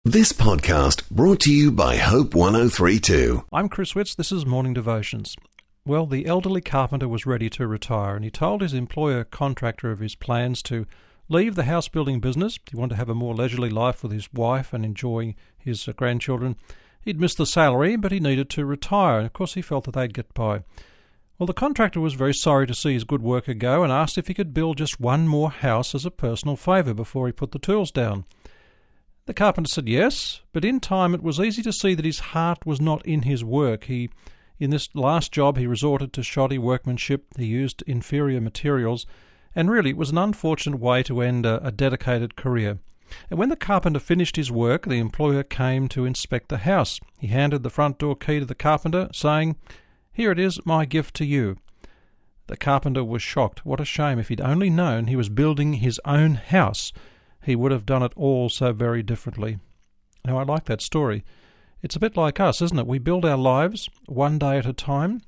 This podcast brought to you by Hope 103.2. I'm Chris Witts. This is Morning Devotions. Well, the elderly carpenter was ready to retire, and he told his employer contractor of his plans to leave the house building business. He wanted to have a more leisurely life with his wife and enjoy his grandchildren. He'd missed the salary, but he needed to retire, and of course he felt that they'd get by. Well, the contractor was very sorry to see his good worker go and asked if he could build just one more house as a personal favour before he put the tools down. The carpenter said yes, but in time it was easy to see that his heart was not in his work. In this last job, he resorted to shoddy workmanship, he used inferior materials, and really it was an unfortunate way to end a dedicated career. And when the carpenter finished his work, the employer came to inspect the house. He handed the front door key to the carpenter, saying, "Here it is, my gift to you." The carpenter was shocked. What a shame. If he'd only known he was building his own house, he would have done it all so very differently. Now, I like that story. It's a bit like us, isn't it? We build our lives one day at a time,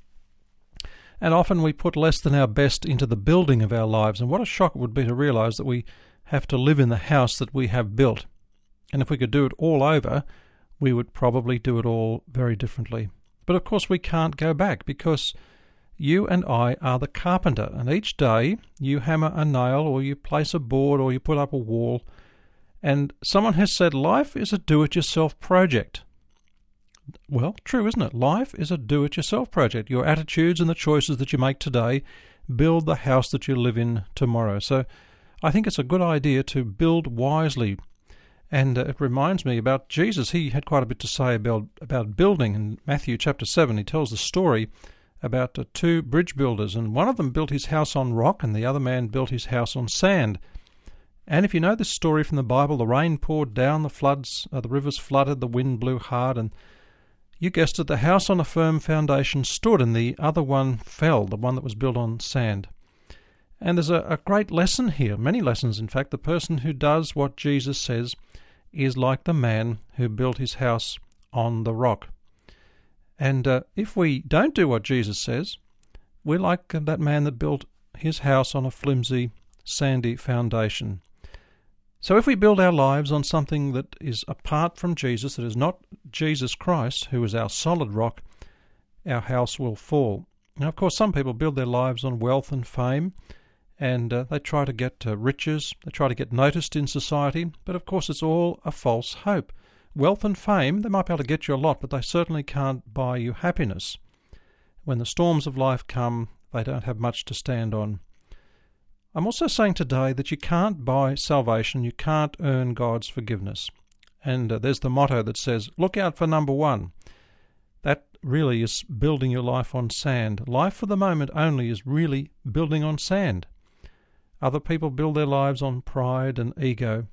and often we put less than our best into the building of our lives. And what a shock it would be to realise that we have to live in the house that we have built. And if we could do it all over, we would probably do it all very differently. But of course we can't go back, because you and I are the carpenter, and each day you hammer a nail or you place a board or you put up a wall, and someone has said life is a do-it-yourself project. Well, true, isn't it? Life is a do-it-yourself project. Your attitudes and the choices that you make today build the house that you live in tomorrow. So I think it's a good idea to build wisely. And it reminds me about Jesus. He had quite a bit to say about building. In Matthew chapter 7, he tells the story about two bridge builders, and one of them built his house on rock and the other man built his house on sand. And if you know this story from the Bible, the rain poured down, the rivers flooded, the wind blew hard, and you guessed it, the house on a firm foundation stood and the other one fell, the one that was built on sand. And there's a great lesson here, many lessons in fact. The person who does what Jesus says is like the man who built his house on the rock. And if we don't do what Jesus says, we're like that man that built his house on a flimsy, sandy foundation. So if we build our lives on something that is apart from Jesus, that is not Jesus Christ, who is our solid rock, our house will fall. Now, of course, some people build their lives on wealth and fame, and they try to get riches, they try to get noticed in society, but of course it's all a false hope. Wealth and fame, they might be able to get you a lot, but they certainly can't buy you happiness. When the storms of life come, they don't have much to stand on. I'm also saying today that you can't buy salvation, you can't earn God's forgiveness. And there's the motto that says, look out for number one. That really is building your life on sand. Life for the moment only is really building on sand. Other people build their lives on pride and ego.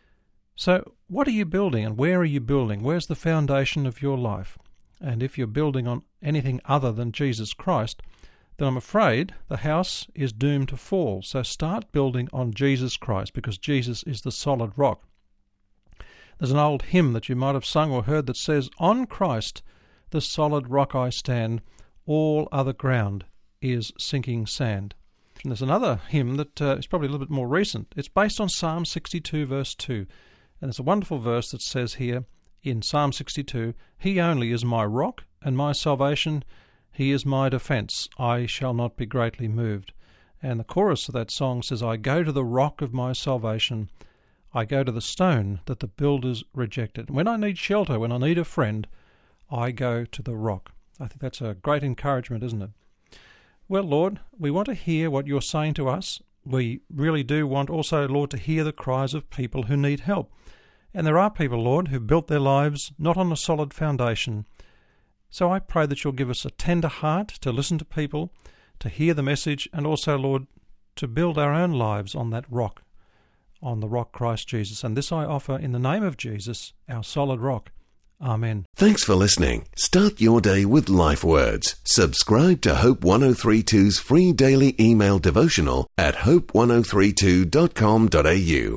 So what are you building and where are you building? Where's the foundation of your life? And if you're building on anything other than Jesus Christ, then I'm afraid the house is doomed to fall. So start building on Jesus Christ, because Jesus is the solid rock. There's an old hymn that you might have sung or heard that says, "On Christ, the solid rock I stand, all other ground is sinking sand." And there's another hymn that is probably a little bit more recent. It's based on Psalm 62 verse 2. And there's a wonderful verse that says here in Psalm 62, "He only is my rock and my salvation. He is my defence. I shall not be greatly moved." And the chorus of that song says, "I go to the rock of my salvation. I go to the stone that the builders rejected." And when I need shelter, when I need a friend, I go to the rock. I think that's a great encouragement, isn't it? Well, Lord, we want to hear what you're saying to us. We really do want also, Lord, to hear the cries of people who need help. And there are people, Lord, who built their lives not on a solid foundation. So I pray that you'll give us a tender heart to listen to people, to hear the message, and also, Lord, to build our own lives on that rock, on the rock Christ Jesus. And this I offer in the name of Jesus, our solid rock. Amen. Thanks for listening. Start your day with Life Words. Subscribe to Hope 103.2's free daily email devotional at hope1032.com.au.